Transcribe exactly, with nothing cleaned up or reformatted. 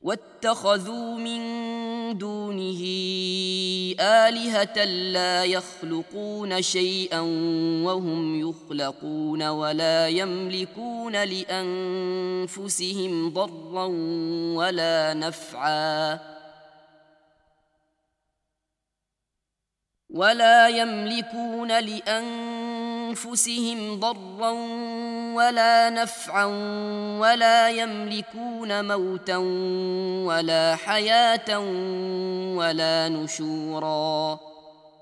واتخذوا من دونه آلهة لا يخلقون شيئا وهم يخلقون ولا يملكون لأنفسهم ضرا ولا نفعا ولا يملكون لأنفسهم ضرا ولا نفعا ولا يملكون موتا ولا حياة ولا نشورا